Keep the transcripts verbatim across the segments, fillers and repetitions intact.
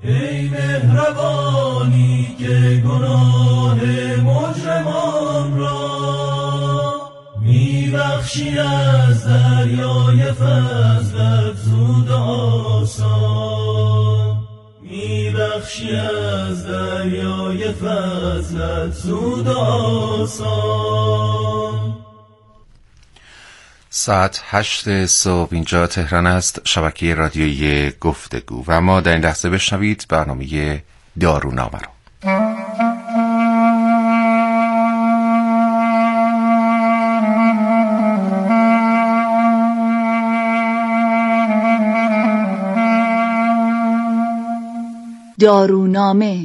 ای مهربانی که گناه مجرمان را میبخشی از دریای فضلت زود آسان، میبخشی از دریای فضلت زود آسان. ساعت هشت صبح اینجا تهران است، شبکه رادیویی گفتگو، و ما در این لحظه بشنوید برنامه دارونامه رو. دارونامه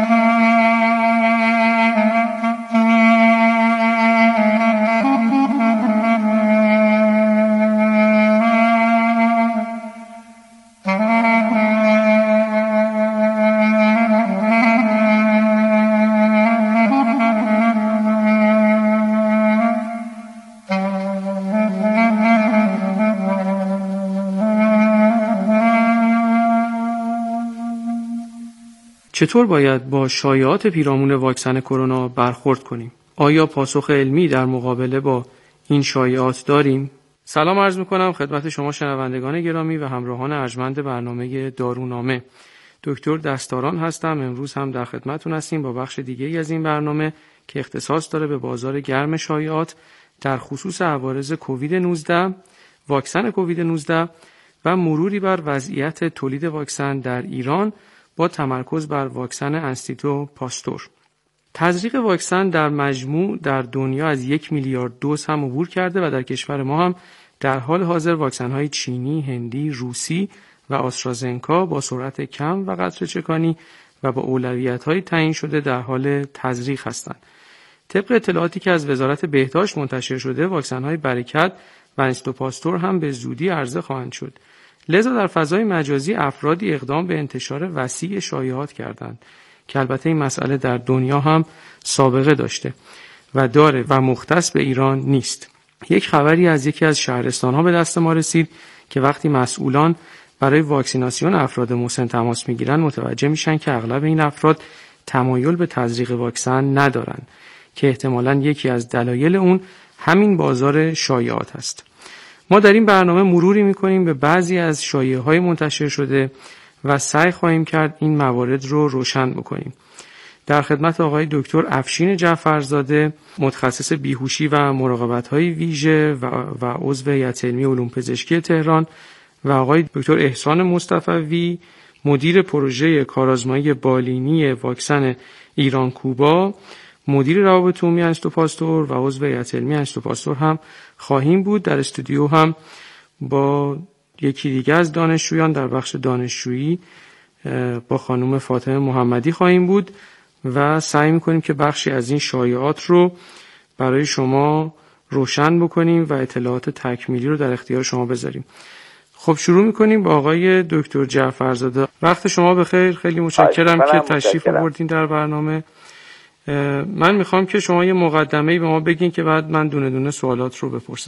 چطور باید با شایعات پیرامون واکسن کرونا برخورد کنیم؟ آیا پاسخ علمی در مقابله با این شایعات داریم؟ سلام عرض می‌کنم خدمت شما شنوندگان گرامی و همراهان ارجمند برنامه دارونامه. دکتر دستاران هستم. امروز هم در خدمتتون هستیم با بخش دیگه‌ای از این برنامه که اختصاص داره به بازار گرم شایعات در خصوص عوارض کووید نوزده، واکسن کووید نوزده و مروری بر وضعیت تولید واکسن در ایران با تمرکز بر واکسن انستیتو پاستور. تزریق واکسن در مجموع در دنیا از یک میلیارد دوز هم عبور کرده و در کشور ما هم در حال حاضر واکسن‌های چینی، هندی، روسی و آسترازنکا با سرعت کم و قطره چکانی و با اولویت‌های تعیین شده در حال تزریق هستند. طبق اطلاعاتی که از وزارت بهداشت منتشر شده، واکسن‌های برکت و انستیتو پاستور هم به زودی عرضه خواهند شد. لذا در فضای مجازی افرادی اقدام به انتشار وسیع شایعات کردند که البته این مسئله در دنیا هم سابقه داشته و داره و مختص به ایران نیست. یک خبری از یکی از شهرستان‌ها به دست ما رسید که وقتی مسئولان برای واکسیناسیون افراد مسن تماس میگیرن متوجه میشن که اغلب این افراد تمایل به تزریق واکسن ندارن که احتمالاً یکی از دلایل اون همین بازار شایعات است. ما در این برنامه مروری میکنیم به بعضی از شایعه‌های منتشر شده و سعی خواهیم کرد این موارد رو روشن بکنیم. در خدمت آقای دکتر افشین جعفرزاده، متخصص بیهوشی و مراقبت‌های ویژه و, و عضو هیئت علمی علوم پزشکی تهران، و آقای دکتر احسان مصطفوی، مدیر پروژه کارآزمایی بالینی واکسن ایران کوبا، مدیر روابط عمومی انستیتو پاستور و عضو هیئت علمی انستیتو پاستور هم خواهیم بود. در استودیو هم با یکی دیگه از دانشجویان در بخش دانشجویی با خانم فاطمه محمدی خواهیم بود و سعی می‌کنیم که بخشی از این شایعات رو برای شما روشن بکنیم و اطلاعات تکمیلی رو در اختیار شما بذاریم. خب شروع می‌کنیم با آقای دکتر جعفرزاده. وقت شما بخیر، خیلی متشکرم که تشریف آوردین در برنامه. من میخوام که شما یه مقدمه‌ای به ما بگین که بعد من دونه دونه سوالات رو بپرسم.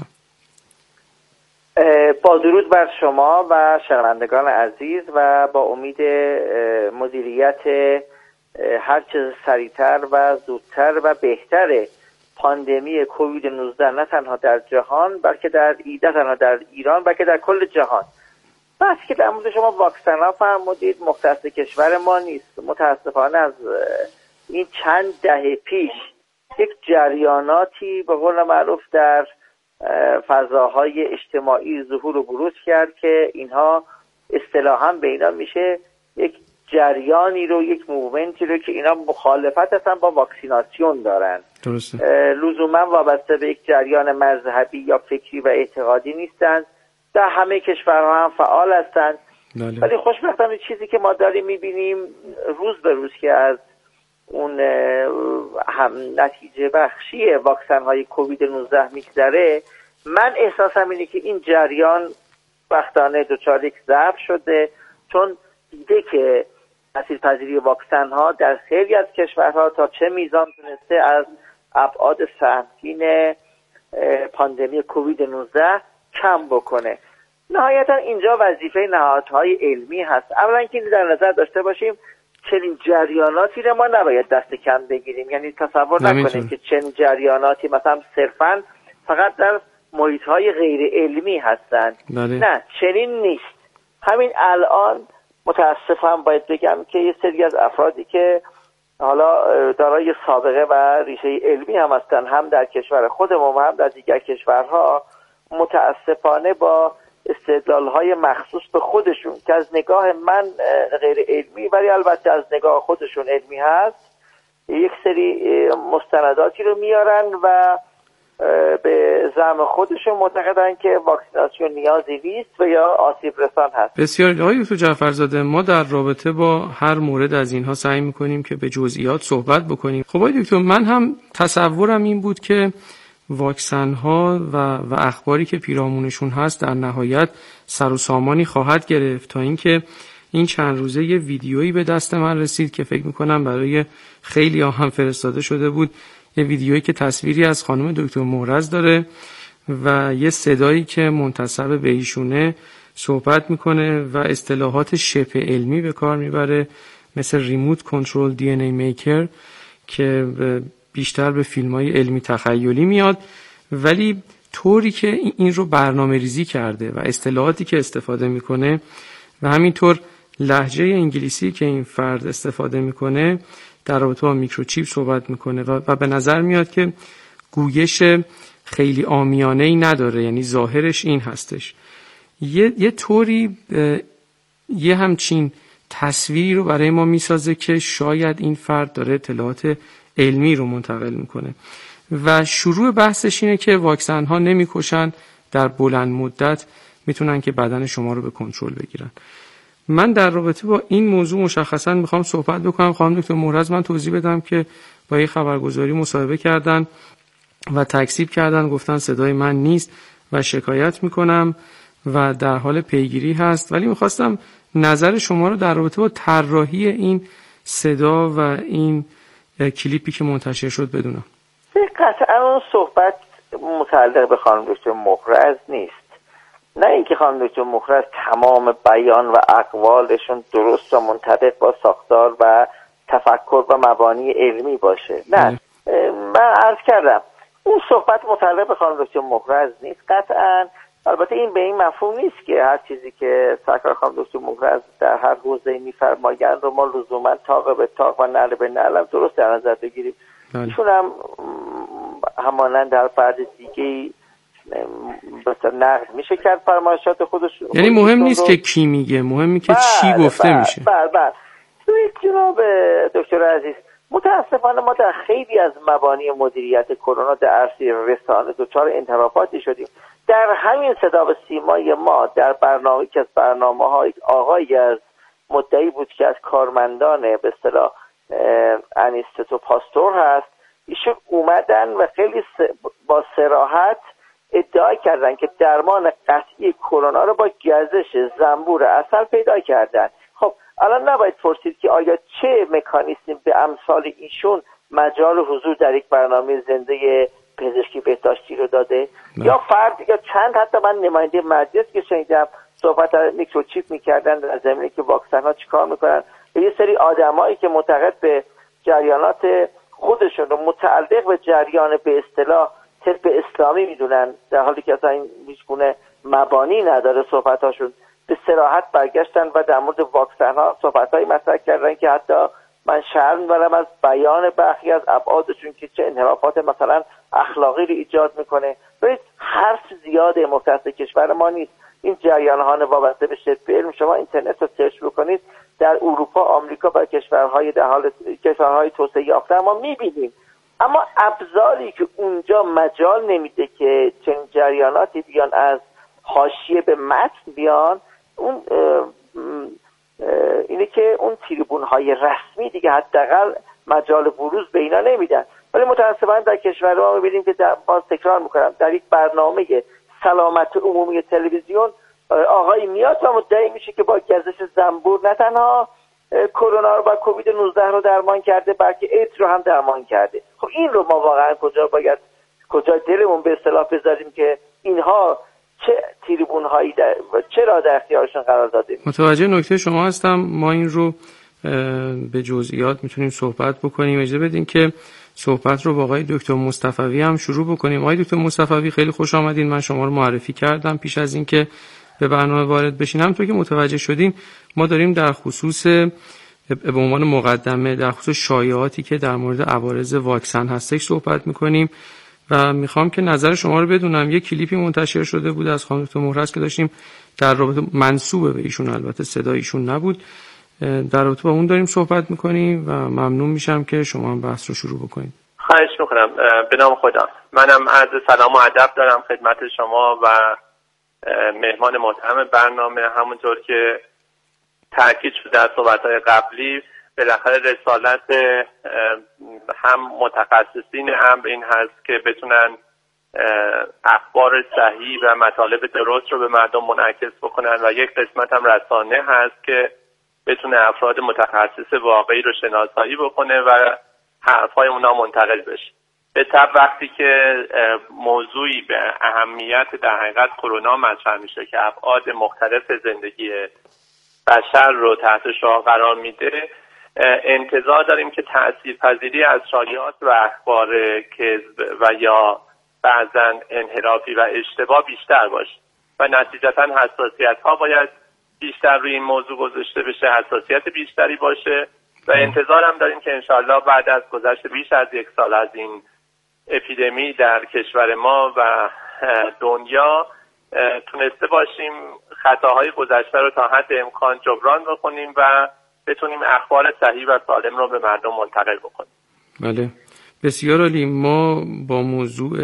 با درود بر شما و شنوندگان عزیز و با امید مدیریت هر چه سریعتر و زودتر و بهتر پاندمی کووید نوزده نه تنها در جهان بلکه در نه تنها در ایران بلکه در کل جهان. بس که در مورد شما واکسن ها فرمودید مختص کشور ما نیست. متاسفانه از این چند دهه پیش یک جریاناتی به قول معروف در فضاهای اجتماعی ظهور و بروز کرد که اینها اصطلاحاً به اینا میشه یک جریانی رو، یک موومنتی رو که اینا مخالفت هستن با واکسیناسیون دارن. درسته. لزوما وابسته به یک جریان مذهبی یا فکری و اعتقادی نیستن. در همه کشورها هم فعال هستند. ولی خوشبختانه چیزی که ما داریم میبینیم روز به روز که از اون هم نتیجه بخشی واکسن های کووید نوزده میگذره، من احساسم اینه که این جریان بختانه دچار یک ضعف شده، چون دیده که تاثیرپذیری واکسن ها در خیلی از کشورها تا چه میزان تونسته از ابعاد سهمگین پاندمی کووید نوزده کم بکنه. نهایتا اینجا وظیفه نهادهای علمی هست. اولا که در نظر داشته باشیم چنین جریاناتی رو ما نباید دست کم بگیریم، یعنی تصور نکنیم که چنین جریاناتی مثلا صرفاً فقط در محیط‌های غیر علمی هستند. بله. نه، چنین نیست. همین الان متاسفم باید بگم که یه سری از افرادی که حالا دارای سابقه و ریشه علمی هم هستن، هم در کشور خودمون و هم در دیگر کشورها، متاسفانه با استدلال‌های مخصوص به خودشون که از نگاه من غیر علمی ولی البته از نگاه خودشون علمی هست، یک سری مستنداتی رو میارن و به زعم خودشون معتقدن که واکسیناسیون نیازی نیست و یا آسیب رسان هست. بسیار. آقای دکتر جعفرزاده، ما در رابطه با هر مورد از اینها سعی میکنیم که به جزئیات صحبت بکنیم. خب آقای دکتر، من هم تصورم این بود که واکسن ها و, و اخباری که پیرامونشون هست در نهایت سر و سامانی خواهد گرفت، تا اینکه این چند روزه یه ویدیویی به دست من رسید که فکر میکنم برای خیلی ها هم فرستاده شده بود، یه ویدیویی که تصویری از خانم دکتر مهرز داره و یه صدایی که منتسب به ایشونه صحبت میکنه و اصطلاحات شبه علمی به کار میبره، مثل ریموت کنترل دی ان ای میکر که بیشتر به فیلم‌های علمی تخیلی میاد، ولی طوری که این رو برنامه ریزی کرده و اصطلاحاتی که استفاده میکنه و همینطور لهجه انگلیسی که این فرد استفاده میکنه در رابطه با میکروچیپ صحبت میکنه و, و به نظر میاد که گویش خیلی عامیانه‌ای نداره، یعنی ظاهرش این هستش. یه, یه طوری یه همچین تصویری رو برای ما میسازه که شاید این فرد داره اطلاعات علمی رو منتقل میکنه و شروع بحثش اینه که واکسن ها نمیکشن، در بلند مدت میتونن که بدن شما رو به کنترل بگیرن. من در رابطه با این موضوع مشخصا میخوام صحبت بکنم. خانم دکتر مهرز من توضیح بدم که با یه خبرگزاری مصاحبه کردن و تکذیب کردن، گفتن صدای من نیست و شکایت میکنم و در حال پیگیری هست، ولی میخواستم نظر شما رو در رابطه با طراحی این صدا و این کلیپی که منتشر شد بدونم. قطعا اون صحبت متعلق به خانم دکتر مهرز نیست، نه اینکه خانم دکتر مهرز تمام بیان و اقوالشون درست و منطبق با ساختار و تفکر و مبانی علمی باشه. نه، من عرض کردم اون صحبت متعلق به خانم دکتر مهرز نیست قطعا. البته این به این مفهوم نیست که هر چیزی که سرکار خانم دکتر مهرز در هر حوزه‌ای می‌فرمایند رو ما لزوما طاق به طاق و نعل به نعل درست در نظر بگیریم. ایشون هم همانند در فرد دیگه‌ای مثلا نقد میشه کرد فرمایشات خودش. یعنی مهم نیست که کی میگه، مهمی که چی گفته بله میشه. بله بله. جناب دکتر عزیز، متاسفانه ما در خیلی از مبانی مدیریت کرونا در عرصه رسانه دچار انحرافاتی شدیم. در همین صدا و سیمای ما در برنامه که از برنامه‌های آقایی از مدعی بود که از کارمندان به اصطلاح انیستو پاستور هست، ایشون اومدن و خیلی با صراحت ادعا کردن که درمان قطعی کرونا رو با گزش زنبور عسل پیدا کردن. خب الان نباید پرسید که آیا چه مکانیزمی به امثال ایشون مجال حضور در یک برنامه زنده پزشکی بهداشتی رو داده؟ نه. یا فرد یا چند حتی من نماینده مجلس که شنیدم صحبت از میکروچیپ میکردن در زمینه که واکسن ها چیکار میکنن، و یه سری آدمایی که معتقد به جریانات خودشون رو متعلق به جریان به اصطلاح طب اسلامی میدونن، در حالی که اصلا این هیچ گونه مبانی نداره صحبتاشون، به صراحت برگشتن و در مورد واکسن ها صحبتایی مطرح کردن که حتی من شرم می‌برم از بیان برخی از ابعادشون که چه انحرافات مثلا اخلاقی رو ایجاد میکنه. ببینید حرف زیاده مختص کشور ما نیست. این جریان‌ها وابسته به شبه علم، شما اینترنت رو سرچ بکنید در اروپا، آمریکا و کشورهای در حال کشورهای توسعه یافته ما می‌بینیم، اما ابزاری که اونجا مجال نمیده که چنین جریاناتی بیان از حاشیه به متن بیان، اون اه اه اینه که اون تریبون‌های رسمی دیگه حداقل مجال بروز به اینا نمیدن. ولی متأسفانه در کشور ما می‌بینیم که در باز تکرار می‌کنم در یک برنامه سلامت عمومی تلویزیون آقای میاد و مدعی میشه که با گزش زنبور نه تنها کرونا رو و کووید نوزده رو درمان کرده بلکه ایدز رو هم درمان کرده. خب این رو ما واقعا کجا باید کجا دلمون به اصطلاح بذاریم که اینها چه تریبون هایی در چرا در اختیارشون قرار داده؟ متوجه نکته شما هستم. ما این رو به جزئیات میتونیم صحبت بکنیم. اجازه بدین که صحبت رو با آقای دکتر مصطفوی هم شروع بکنیم. آقای دکتر مصطفوی خیلی خوش آمدین. من شما رو معرفی کردم پیش از اینکه به برنامه وارد بشین. همونطور که متوجه شدین ما داریم در خصوص به عنوان مقدمه در خصوص شایعاتی که در مورد عوارض واکسن هستش صحبت میکنیم و میخوام که نظر شما رو بدونم. یک کلیپی منتشر شده بود از خانم دکتر مهرز که داشتیم در رابطه منسوب به ایشون، البته صدای ایشون نبود، در رابطه با اون داریم صحبت میکنیم و ممنون میشم که شما هم بحث رو شروع بکنید. خواهش میکنم. به نام خدا. منم عرض سلام و ادب دارم خدمت شما و مهمان محترم برنامه. همونطور که تاکید شده در صحبت‌های قبلی، بالاخره رسالت هم متخصصین امر این هست که بتونن اخبار صحیح و مطالب درست رو به مردم منعکس بکنن و یک قسمت هم رسانه هست که بتونه افراد متخصص واقعی رو شناسایی بکنه و حرفای اونا منتقل بشه. به طب وقتی که موضوعی به اهمیت در حقیقت کرونا مطرح میشه که ابعاد مختلف زندگی بشر رو تحت شعاع قرار میده، انتظار داریم که تأثیرپذیری از شایعات و اخبار کذب و یا بعضا انحرافی و اشتباه بیشتر باشه و نتیجتا حساسیت ها باید بیشتر روی این موضوع گذاشته بشه، حساسیت بیشتری باشه و انتظار هم داریم که انشاءالله بعد از گذشت بیش از یک سال از این اپیدمی در کشور ما و دنیا تونسته باشیم خطاهای گذشته رو تا حد امکان جبران بکنیم و بتونیم اخبار صحیح و سالم رو به مردم منتقل بکنیم. بله، بسیار عالی. ما با موضوع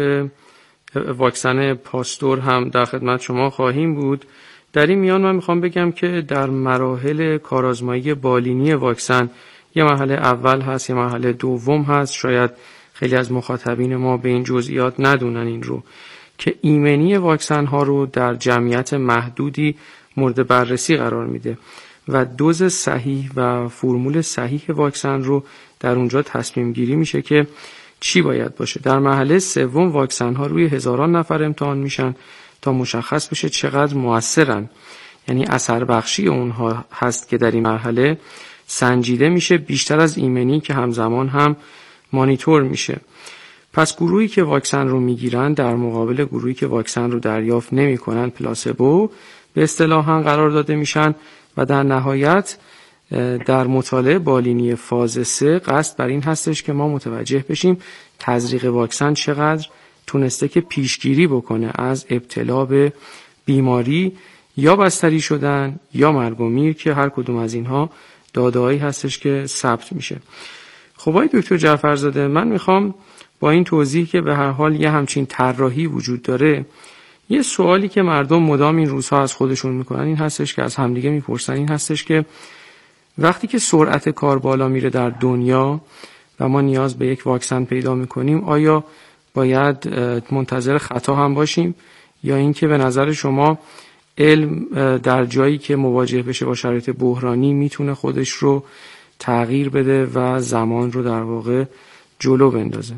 واکسن پاستور هم در خدمت شما خواهیم بود. در این میان من میخوام بگم که در مراحل کارآزمایی بالینی واکسن یه مرحله اول هست، یه مرحله دوم هست. شاید خیلی از مخاطبین ما به این جزئیات ندونن این رو که ایمنی واکسن ها رو در جمعیت محدودی مورد بررسی قرار میده و دوز صحیح و فرمول صحیح واکسن رو در اونجا تصمیم گیری میشه که چی باید باشه. در مرحله سوم واکسن ها روی هزاران نفر امتحان میشن تا مشخص بشه چقدر مؤثرن، یعنی اثر بخشی اونها هست که در این مرحله سنجیده میشه بیشتر از ایمنی که همزمان هم مانیتور میشه. پس گروهی که واکسن رو میگیرن در مقابل گروهی که واکسن رو دریافت نمیکنن پلاسبو به اصطلاح هم قرار داده میشن و در نهایت در مطالعه بالینی فاز سه قصد بر این هستش که ما متوجه بشیم تزریق واکسن چقدر تونسته که پیشگیری بکنه از ابتلا به بیماری یا بستری شدن یا مرگ و میر که هر کدوم از اینها داده‌هایی هستش که ثبت میشه. خب آقای دکتر جعفرزاده، من میخوام با این توضیح که به هر حال یه همچین طراحی وجود داره، یه سوالی که مردم مدام این روزها از خودشون میکنن این هستش که از همدیگه میپرسن این هستش که وقتی که سرعت کار بالا میره در دنیا و ما نیاز به یک واکسن پیدا میکنیم، آیا باید منتظر خطا هم باشیم یا اینکه به نظر شما علم در جایی که مواجه بشه با شرایط بحرانی میتونه خودش رو تغییر بده و زمان رو در واقع جلو بندازه؟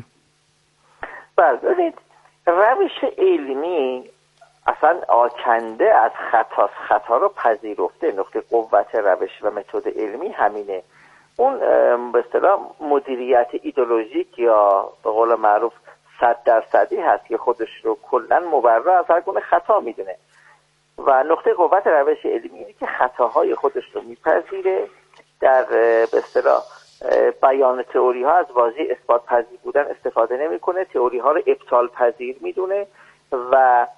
بله، ببینید روش علمی اصلا آکنده از خطاست، خطا رو پذیرفته. نقطه قوت روش و متد علمی همینه. اون به اصطلاح مدیریت ایدئولوژیک یا به قول معروف صد درصدی هست که خودش رو کلا مبرا از هر گونه خطا میدونه و نقطه قوت روش علمی اینه که خطاهای خودش رو میپذیره، در به اصطلاح بیان تئوری ها از واژه اثبات پذیر بودن استفاده نمیکنه، تئوری ها رو ابطال پذیر میدونه و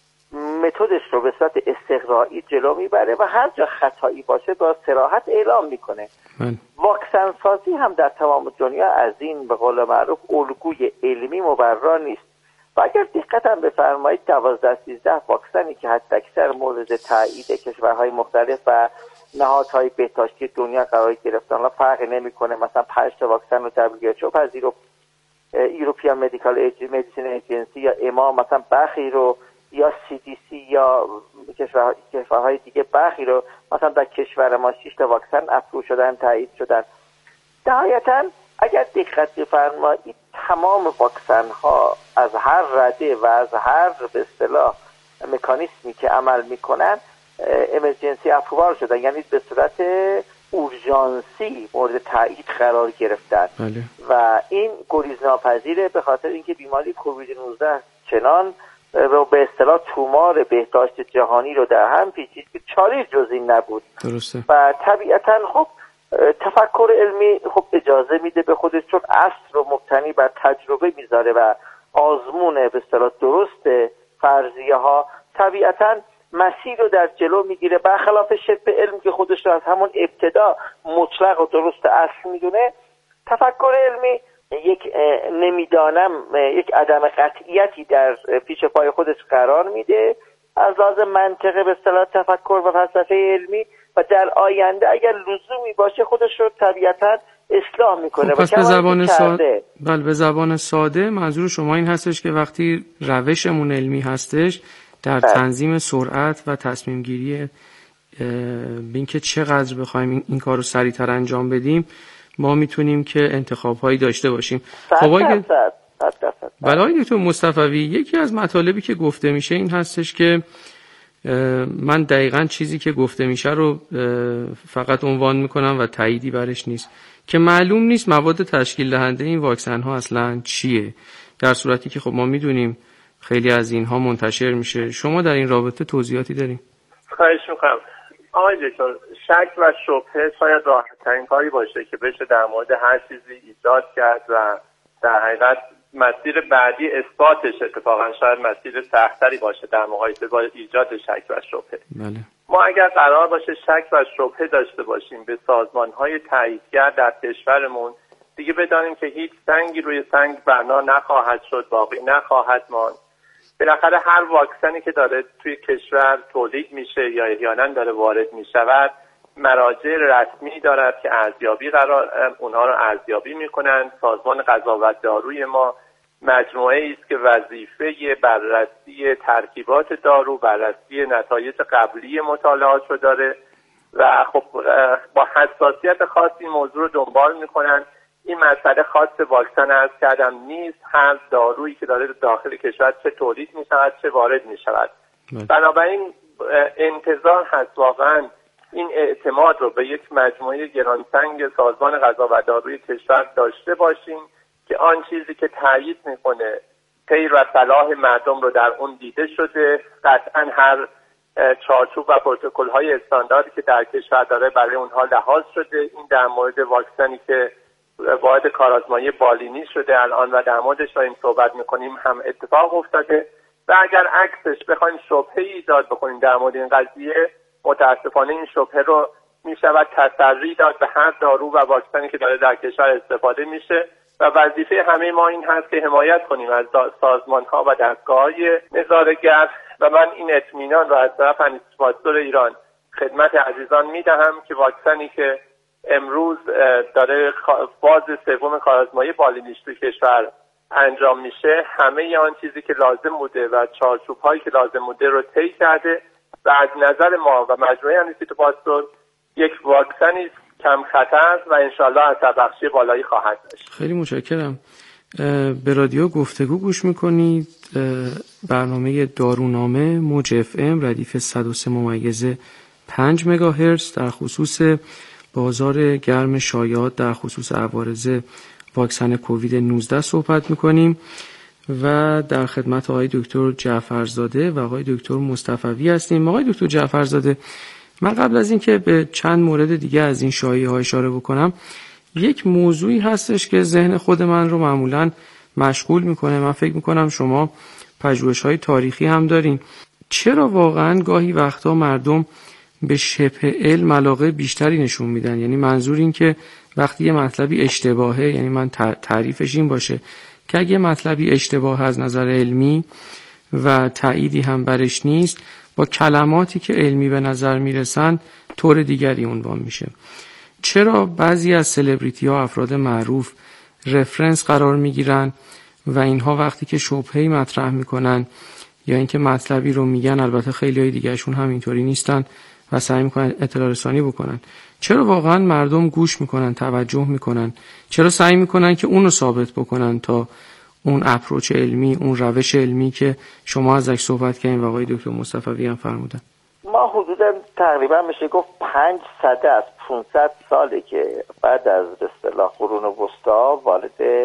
متدش رو به صورت استقرایی جلو میبره و هر جا خطایی باشه با صراحت اعلام میکنه. واکسن سازی هم در تمام دنیا از این به قول معروف الگوی علمی مبرا نیست و اگر دقت هم بفرمایید دوازده سیزده واکسنی که حتی اکثر مورد تایید کشورهای مختلف و نهادهای بهداشتی دنیا قرار گرفتن، حالا فرقی نمیکنه، مثلا پنج تا واکسن رو دبلیو اچ او پذیرفت، ایروپیان مدیکال مدیسین ایجنسی یا اما مثلا برخی رو، یا سی دی سی یا کشور کشورهای دیگه برخی رو، مثلا در کشور ما شش تا واکسن اپروو شدن، تایید شدن. نهایتا اگر دقت بفرمایید تمام واکسن ها از هر رده و از هر به اصطلاح مکانیسمی که عمل میکنن امرجنسی اپرووال شدن، یعنی به صورت اورژانسی مورد تایید قرار گرفتن. بله. و این گریزناپذیره به خاطر اینکه بیماری کووید نوزده چنان به اصطلاح تومار بهداشت جهانی رو در هم پیچید که چاره جز این نبود. درسته. و طبیعتا خب تفکر علمی خب اجازه میده به خودش، چون اصل رو مبتنی بر تجربه میذاره و آزمون به اصطلاح درست فرضیه ها، طبیعتا مسیر رو در جلو میگیره، برخلاف شبه علم که خودش رو از همون ابتدا مطلق و درست اصل میدونه. تفکر علمی یک نمیدانم یک عدم قطعیتی در پیش پای خودش قرار میده از لحاظ منطقه به اصطلاح تفکر و فلسفه علمی، و در آینده اگر لزومی باشه خودش رو طبیعتا اصلاح میکنه. خب پس به زبان ساده، بله به زبان ساده منظور شما این هستش که وقتی روشمون علمی هستش در تنظیم سرعت و تصمیم گیری بین که چقدر بخوایم این کار رو سریعتر انجام بدیم ما میتونیم که انتخاب هایی داشته باشیم. خب آقای بله آقای دکتر مصطفوی، یکی از مطالبی که گفته میشه این هستش که من دقیقاً چیزی که گفته میشه رو فقط عنوان میکنم و تاییدی برش نیست، که معلوم نیست مواد تشکیل دهنده این واکسن ها اصلاً چیه، در صورتی که خب ما میدونیم خیلی از اینها منتشر میشه. شما در این رابطه توضیحاتی دارین؟ خواهش میکنم. آقای دکتر، شک و شبهه شاید راحت ترین کاری باشه که بشه در مورد هر چیزی ایجاد کرد و در حقیقت مسیر بعدی اثباتش اتفاقا شاید مسیر سختری باشه در مقایسه با ایجاد شک و شبهه. بله. ما اگر قرار باشه شک و شبهه داشته باشیم به سازمان‌های تاییدگر در کشورمون، دیگه بدانیم که هیچ سنگی روی سنگ بنا نخواهد شد، باقی نخواهد ماند. بالاخره هر واکسنی که داره توی کشور تولید میشه یا احیانا داره وارد میشود مراجع رسمی دارد که ارزیابی قرار اونها رو ارزیابی میکنن. سازمان غذا و داروی ما مجموعه است که وظیفه بررسی ترکیبات دارو، بررسی نتایج قبلی مطالعات رو داره و خب با حساسیت خاصی این موضوع رو دنبال میکنن. این مسئله خاص واکسن عرض کردم نیست، هر دارویی که داره داخل کشور چه تولید می شود چه وارد می شود. بنابراین انتظار هست واقعا این اعتماد رو به یک مجموعه گرانسنگ سازمان غذا و داروی کشور داشته باشیم که آن چیزی که تایید میکنه خیر و صلاح مردم رو در اون دیده شده. قطعا هر چارچوب و پروتکل های استانداردی که در کشور داره برای اونها لحاظ شده. این در مورد واکسنی که وارد کارآزمایی بالینی شده الان و در موردش داریم صحبت میکنیم هم اتفاق افتاده و اگر عکسش بخوایم شبهه ایجاد بکنیم در مورد این قضیه، متاسفانه این شبهه رو میشود تسری داد به هر دارو و واکسنی که داره در کشور استفاده میشه و وظیفه همه ما این هست که حمایت کنیم از سازمان ها و دستگاه‌های نظاره‌گر و من این اطمینان رو از طرف انیسپاسور ایران خدمت عزیزان میدهم که واکسنی که امروز داره فاز سوم کارآزمایی بالینیش توی کشور انجام میشه همه آن چیزی که لازم بوده و چارچوب هایی که لازم بوده رو طی کرده و از نظر ما و مجموعه انیسپاسور یک واکسنی کم خطر و انشالله اثربخشی بالایی خواهد داشت. خیلی متشکرم. به رادیو گفتگو گوش میکنید. برنامه دارونامه موج اف ام ردیف صد و سه ممیز پنج مگاهرتز در خصوص بازار گرم شایعات در خصوص عوارض واکسن کووید نوزده صحبت میکنیم و در خدمت آقای دکتر جعفرزاده و آقای دکتر مصطفوی هستیم. آقای دکتر جعفرزاده، من قبل از اینکه به چند مورد دیگه از این شایعه ها اشاره بکنم، یک موضوعی هستش که ذهن خود من رو معمولاً مشغول میکنه. من فکر میکنم شما پژوهش‌های تاریخی هم دارین. چرا واقعاً گاهی وقتا مردم به شبه علم علاقه بیشتری نشون میدن؟ یعنی منظور این که وقتی یه مطلبی اشتباهه، یعنی من تعریفش این باشه که اگه مطلبی اشتباه از نظر علمی و تأییدی هم برش نیست، با کلماتی که علمی به نظر میرسن طور دیگری عنوان میشه. چرا بعضی از سلبریتی ها، افراد معروف، رفرنس قرار میگیرن و اینها وقتی که شبهه‌ای مطرح میکنن یا اینکه مطلبی رو میگن، البته خیلی های دیگهشون هم اینطوری نیستن و سعی میکنن اطلاع رسانی بکنن، چرا واقعا مردم گوش میکنن، توجه میکنن؟ چرا سعی میکنن که اونو ثابت بکنن تا اون اپروچ علمی، اون روش علمی که شما ازش صحبت کردین و آقای دکتر مصطفوی هم فرمودن؟ ما حدودا تقریبا میشه گفت پنج صده از پانصد ساله که بعد از به اصطلاح قرون وسطا وارد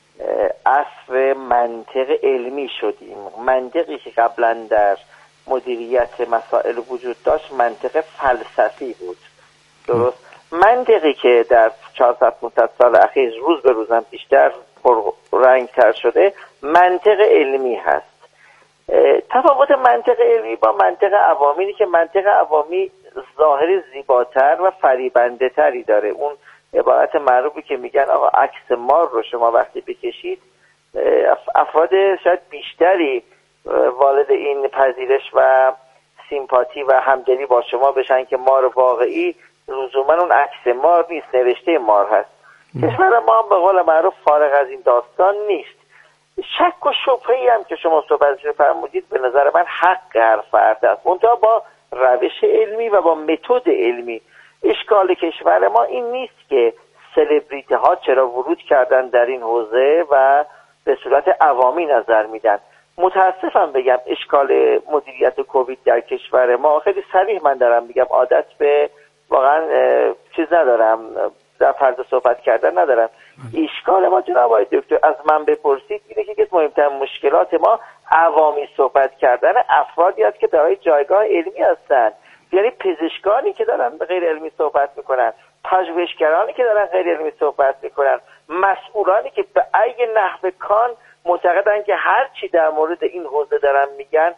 عصر منطق علمی شدیم. منطقی که قبلا در مدیریت مسائل وجود داشت منطق فلسفی بود، درست؟ منطقی که در چهارصد پانصد سال اخیر روز به روز بیشتر پررنگ‌تر شده منطق علمی هست. تفاوت منطق علمی با منطق عوامی اینه که منطق عوامی ظاهر زیباتر و فریبنده تری داره. اون عبارت معروفی که میگن آقا عکس مار رو شما وقتی بکشید افراد شاید بیشتری والد این پذیرش و سیمپاتی و همدلی با شما بشن که مار واقعی لزوما اون عکس مار نیست، نوشته مار هست. کشور ما به قول معروف فارغ از این داستان نیست. شک و شبهه‌ای هم که شما صحبتش فرمودید به نظر من حق هر فرد است، منتها با روش علمی و با متد علمی. اشکال کشور ما این نیست که سلبریتی ها چرا ورود کردن در این حوزه و به صورت عوامی نظر میدن. متاسفم بگم اشکال مدیریت کووید در کشور ما، خیلی صریح من دارم میگم، عادت به واقعا چیز ندارم، در فرض صحبت کردن ندارم. اشکال ما جناب آقای دکتر از من بپرسید اینه که مهمترین مشکلات ما عوامی صحبت کردن افرادی است که دارای جایگاه علمی هستند، یعنی پزشکانی که دارن غیر علمی صحبت میکنن، پژوهشگرانی که دارن غیر علمی صحبت میکنن، مسئولانی که به ای نحو کان معتقدن که هر چی در مورد این حوزه دارن میگن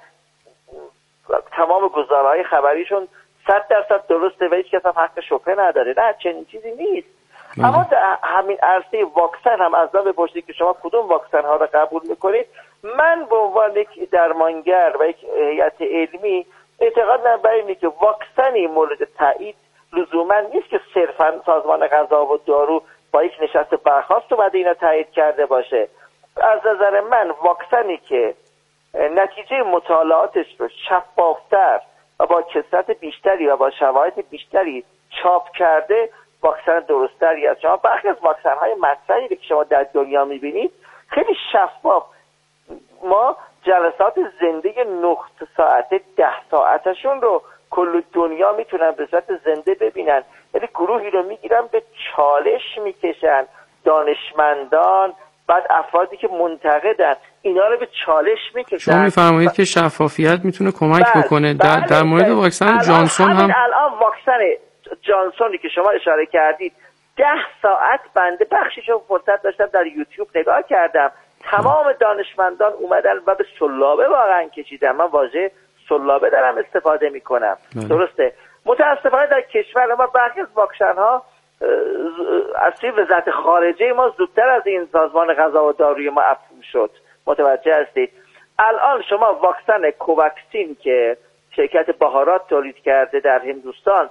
تمام گزارهای خبریشون صد درصد درسته و هیچ کس هم حق شبهه نداره. نه، چنین چیزی نیست. مم. اما در همین عرصه واکسن هم از من بپرسید که شما کدوم واکسن ها را قبول میکنید، من به عنوان یک درمانگر و یک هیئت علمی اعتقاد ندارم بر اینه که واکسنی مورد تایید لزوما نیست که صرفا سازمان غذا و دارو با یک نشست برخاست و بعد اینا تایید کرده باشه. از نظر من واکسنی که نتیجه مطالعاتش رو شفافتر و با کثرت بیشتری و با شواهد بیشتری چاپ کرده واکسن درستری است. شما برخی از واکسن های مطرحی که شما در دنیا میبینید خیلی شفاف، ما جلسات زنده نه ساعته ده ساعتشون رو کل دنیا میتونن به صورت زنده ببینن، یعنی گروهی رو میگیرن به چالش میکشن، دانشمندان، بعد افرادی که منتقدن اینا رو به چالش میکشن. شما میفرمایید ب... که شفافیت میتونه کمک بله. بکنه در, بله. در مورد واکسن جانسون هم الان واکسن جانسونی که شما اشاره کردید ده ساعت بنده بخشیشو فرصت داشتم در یوتیوب نگاه کردم، تمام دانشمندان اومدن و به سلابه واقعا کشیدن. من واژه سلابه دارم استفاده میکنم، درسته؟ متاسفانه در کشور ما برخی از واکسن ها از سوی وزارت خارجه ما زودتر از این سازمان غذا و داروی ما اپروو شد. متوجه هستید؟ الان شما واکسن کوواکسین که شرکت بهارات تولید کرده در هندوستان،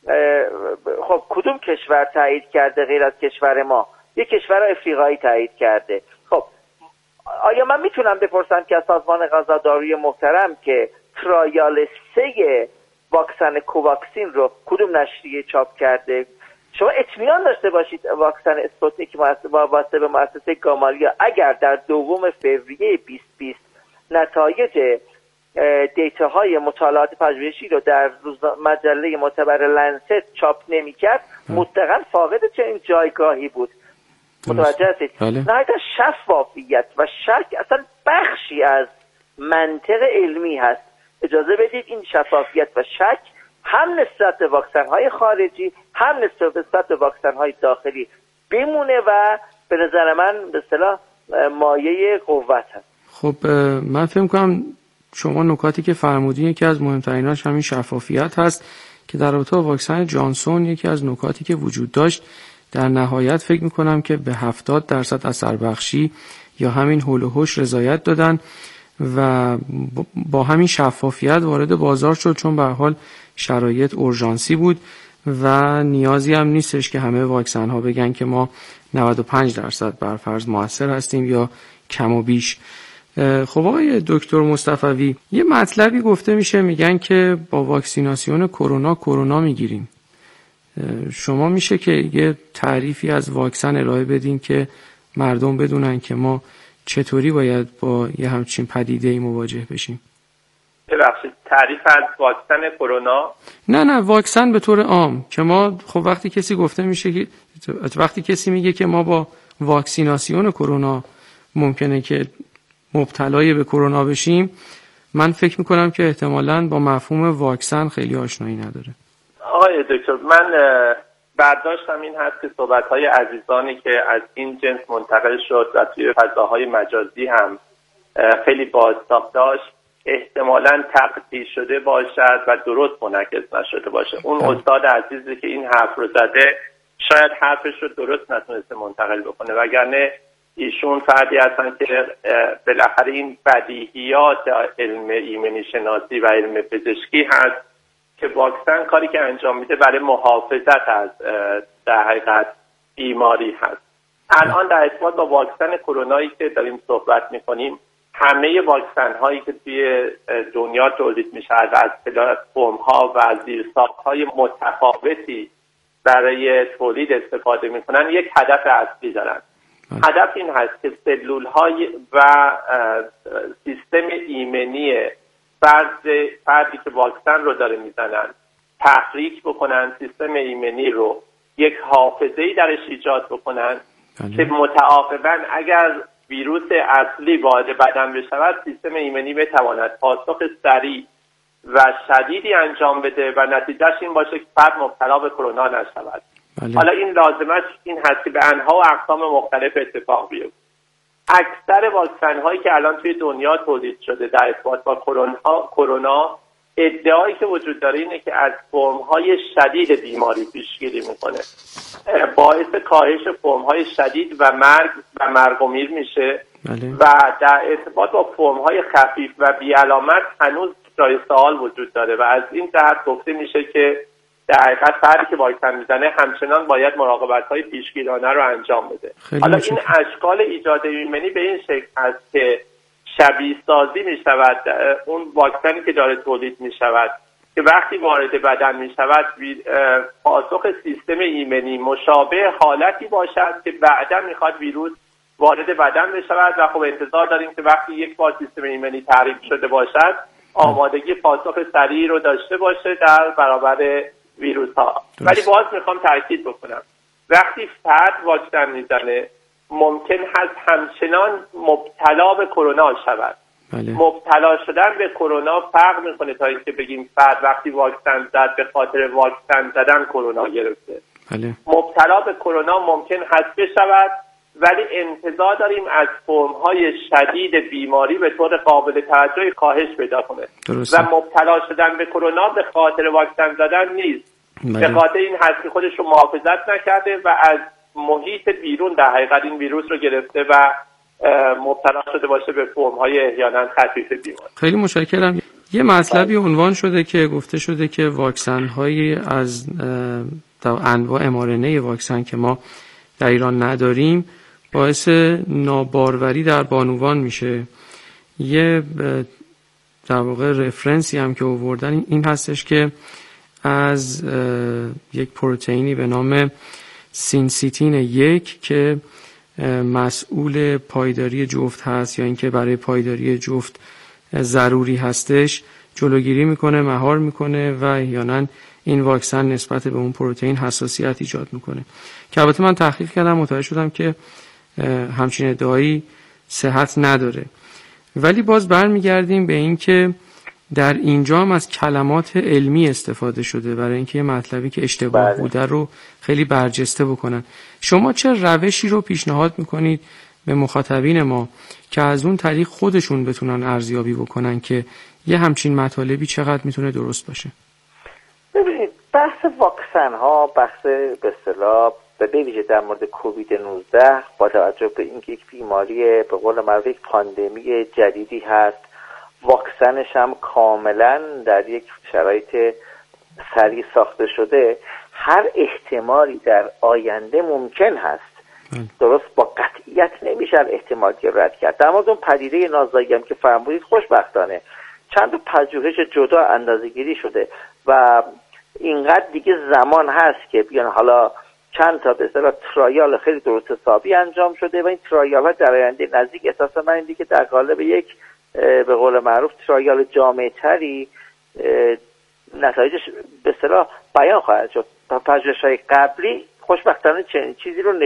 خب کدوم کشور تایید کرده غیر از کشور ما؟ یک کشور افریقایی تایید کرده. خب آیا من میتونم بپرسم که از سازمان غذا داروی محترم که ترایال سه واکسن کوواکسین رو کدوم نشریه چاپ کرده؟ شما اطمینان داشته باشید واکسن اسپوتنیک وابسته به مؤسسه گامالیا اگر در دوم فوریه بیست بیست نتایج دیتاهای مطالعات پژوهشی رو در مجله معتبر لنست چاپ نمی‌کرد، مطلقاً فاقد چنین جایگاهی بود. متوجه هستید؟ نهایت شفافیت و شک اصلا بخشی از منطق علمی هست. اجازه بدید این شفافیت و شک هم نسبت به واکسن‌های خارجی هم نسبت به واکسن‌های داخلی بمونه و به نظر من به اصطلاح مایه قوت هست. خب من فکر می‌کنم شما نکاتی که فرمودین یکی از مهمتریناش همین شفافیت هست که در رابطه با واکسن جانسون یکی از نکاتی که وجود داشت در نهایت فکر می‌کنم که به هفتاد درصد اثر بخشی یا همین هول و هوش رضایت دادن و با همین شفافیت وارد بازار شد، چون به هر حال شرایط اورژانسی بود و نیازی هم نیستش که همه واکسن ها بگن که ما نود و پنج درصد بر فرض موثر هستیم یا کم و بیش. خب آقای دکتر مصطفوی، یه مطلبی گفته میشه، میگن که با واکسیناسیون کرونا کرونا میگیریم. شما میشه که یه تعریفی از واکسن ارائه بدین که مردم بدونن که ما چطوری باید با یه همچین پدیده‌ای مواجه بشیم؟ ببخشید تعریف از واکسن کرونا؟ نه نه واکسن به طور عام، که ما خب وقتی کسی گفته میشه که وقتی کسی میگه که ما با واکسیناسیون کرونا ممکنه که مبتلای به کرونا بشیم، من فکر میکنم که احتمالاً با مفهوم واکسن خیلی آشنایی نداره. آقای دکتر، من برداشتم این هست که صحبت‌های عزیزانی که از این جنس منتقل شد و توی فضاهای مجازی هم خیلی بازتاب داشت، احتمالاً تقطیع شده باشد و درست منعکس نشده باشه. اون استاد عزیزی که این حرف رو زده شاید حرفش رو درست نتونسته منتقل بکنه، وگرنه ایشون فردی هستن که بالاخره این بدیهیات علم ایمنی شناسی و علم پزشکی هست که واکسن کاری که انجام میده برای محافظت از در حقیقت بیماری هست. الان در ارتباط با واکسن کرونایی که داریم صحبت میکنیم، همه واکسن هایی که توی دنیا تولید میشه از پلتفرم ها و زیرساخت های متفاوتی برای تولید استفاده میکنن، یک هدف اصلی دارن. هدف این هست که سلول های و سیستم ایمنی فرد فردی که واکسن رو داره میزنن تحریک بکنن، سیستم ایمنی رو یک حافظه‌ای درش ایجاد بکنن که متعاقباً اگر ویروس اصلی وارد بدن بشود، سیستم ایمنی بتواند پاسخ سریع و شدیدی انجام بده و نتیجهش این باشه که فرد مبتلا به کرونا نشود. بله. حالا این لازمش این هست که به انواع و اقسام مختلف اتفاق بیفته. اکثر واکسن هایی که الان توی دنیا تولید شده در ارتباط با کرونا، ادعایی که وجود داره اینه که از فرم های شدید بیماری پیشگیری میکنه، باعث کاهش فرم های شدید و مرگ و مرگ و میر میشه. بله. و در ارتباط با فرم های خفیف و بی علامت هنوز جای سوال وجود داره و از این جهت گفته میشه که در حقیقت فردی که واکسن میزنه همچنان باید مراقبت‌های پیشگیرانه رو انجام بده. حالا این اشکال ایجاد ایمنی به این شکل هست که شبیه سازی میشود اون واکسنی که داره تولید میشود که وقتی وارد بدن میشود پاسخ سیستم ایمنی مشابه حالتی باشد که بعدا میخواد ویروس وارد بدن بشود و خب انتظار داریم که وقتی یک بار سیستم ایمنی تعریف شده باشد آمادگی پاسخ سریع رو داشته باشه در برابر ویروس ها. ولی باز میخوام تاکید بکنم وقتی فرد واکسن میزنه ممکن هست همچنان مبتلا به کرونا شود. بله. مبتلا شدن به کرونا فرق میکنه تا اینکه بگیم فرد وقتی واکسن زد به خاطر واکسن زدن کرونا گرفته. بله. مبتلا به کرونا ممکن هست بشود ولی انتظار داریم از فرم‌های شدید بیماری به طور قابل توجهی کاهش پیدا کنه. درسته. و مبتلا شدن به کرونا به خاطر واکسن زدن نیست. بله. به خاطر این هست که خودش رو محافظت نکرده و از محیط بیرون در حقیقت این ویروس رو گرفته و مبتلا شده باشه به فرم‌های احیانا خفیف بیماری. خیلی متشکرم. یه مطلبی عنوان شده که گفته شده که واکسن‌های از انواع ام آر ان ای واکسن که ما در ایران نداریم باعث ناباروری در بانوان میشه. یه در واقع رفرنسی هم که آوردن این هستش که از یک پروتئینی به نام سینسیتین یک که مسئول پایداری جفت هست یا اینکه برای پایداری جفت ضروری هستش جلوگیری میکنه، مهار میکنه و احیانا این واکسن نسبت به اون پروتئین حساسیت ایجاد میکنه که البته من تحقیق کردم متوجه شدم که همچین ادعایی صحت نداره. ولی باز برمیگردیم به این که در اینجا هم از کلمات علمی استفاده شده برای اینکه یه مطلبی که اشتباه بله. بوده رو خیلی برجسته بکنن. شما چه روشی رو پیشنهاد میکنید به مخاطبین ما که از اون طریق خودشون بتونن ارزیابی بکنن که یه همچین مطالبی چقدر میتونه درست باشه؟ ببینید بحث واکسن ها بحث به اصطلاح به ویژه در مورد کووید نوزده با توجه به اینکه یک بیماری به قول معروف یک پاندمی جدیدی هست، واکسنش هم کاملا در یک شرایط سریع ساخته شده، هر احتمالی در آینده ممکن هست. درست با قطعیت نمیشه احتمالی رد کرد. در مورد اون پدیده نازایی هم که فرمودید خوشبختانه چند تا پژوهش جدا اندازه‌گیری شده و اینقدر دیگه زمان هست که بیان حالا چند تا به اصطلاح ترایال خیلی درست حسابی انجام شده و این ترایال ها در آینده نزدیک احساس من اینه که در قالب یک به قول معروف ترایال جامع تری نتایجش به اصطلاح بیان خواهد شد. پژوهش‌های قبلی خوشبختانه چنین چیزی رو